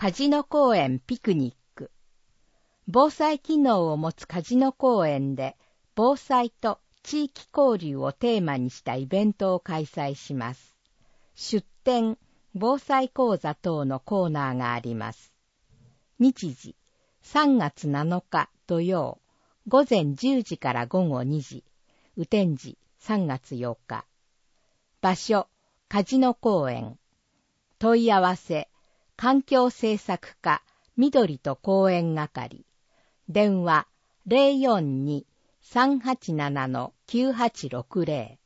カジノ公園ピクニック。防災機能を持つカジノ公園で、防災と地域交流をテーマにしたイベントを開催します。出展、防災講座等のコーナーがあります。日時、3月7日土曜、午前10時から午後2時、雨天時3月8日。場所、カジノ公園。問い合わせ、環境政策課、緑と公園係。電話、042-387-9860。